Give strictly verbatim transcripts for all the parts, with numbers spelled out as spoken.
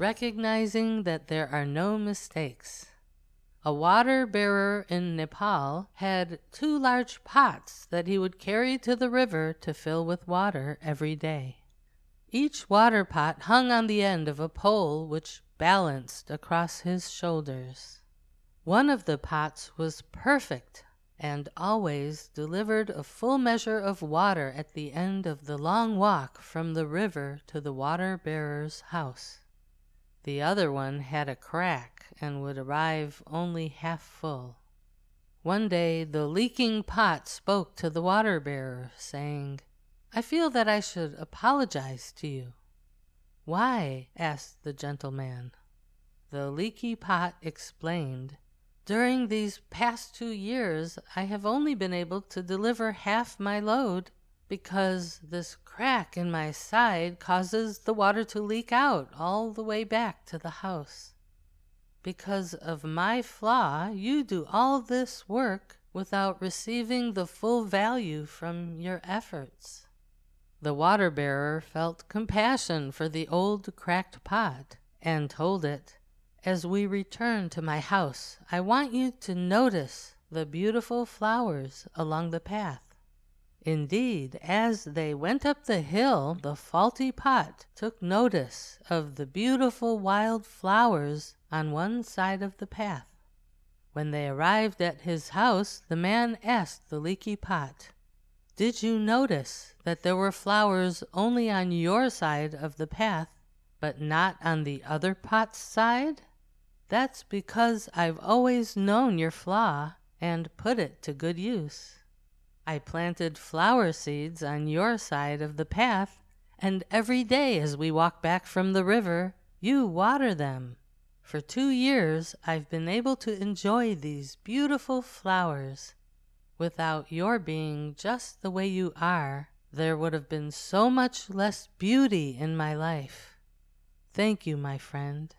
recognizing that there are no mistakes. A water bearer in Nepal had two large pots that he would carry to the river to fill with water every day. Each water pot hung on the end of a pole which balanced across his shoulders. One of the pots was perfect and always delivered a full measure of water at the end of the long walk from the river to the water bearer's house. The other one had a crack and would arrive only half full. One day the leaking pot spoke to the water bearer, saying, "I feel that I should apologize to you." "Why?" asked the gentleman. The leaky pot explained, "During these past two years I have only been able to deliver half my load because this crack in my side causes the water to leak out all the way back to the house. Because of my flaw, you do all this work without receiving the full value from your efforts." The water bearer felt compassion for the old cracked pot and told it, "As we return to my house, I want you to notice the beautiful flowers along the path." Indeed, as they went up the hill, the faulty pot took notice of the beautiful wild flowers on one side of the path. When they arrived at his house, the man asked the leaky pot, "Did you notice that there were flowers only on your side of the path, but not on the other pot's side? That's because I've always known your flaw and put it to good use. I planted flower seeds on your side of the path, and every day as we walk back from the river, you water them. For two years I've been able to enjoy these beautiful flowers. Without your being just the way you are, there would have been so much less beauty in my life. Thank you, my friend."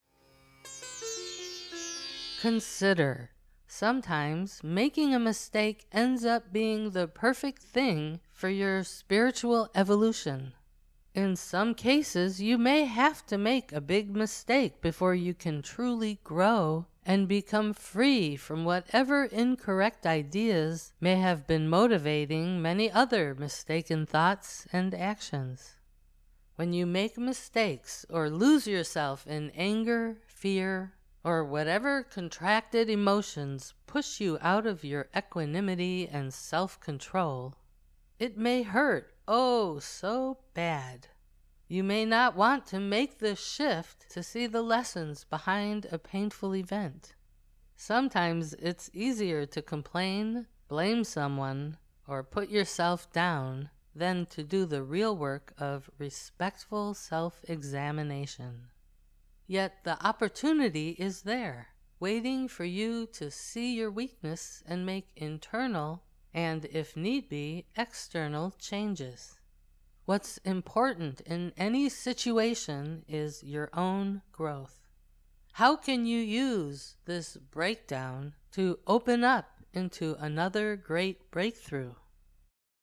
Consider. Sometimes making a mistake ends up being the perfect thing for your spiritual evolution. In some cases, you may have to make a big mistake before you can truly grow and become free from whatever incorrect ideas may have been motivating many other mistaken thoughts and actions. When you make mistakes or lose yourself in anger, fear, or whatever contracted emotions push you out of your equanimity and self-control, it may hurt, oh, so bad. You may not want to make the shift to see the lessons behind a painful event. Sometimes it's easier to complain, blame someone, or put yourself down than to do the real work of respectful self-examination. Yet the opportunity is there, waiting for you to see your weakness and make internal and, if need be, external changes. What's important in any situation is your own growth. How can you use this breakdown to open up into another great breakthrough?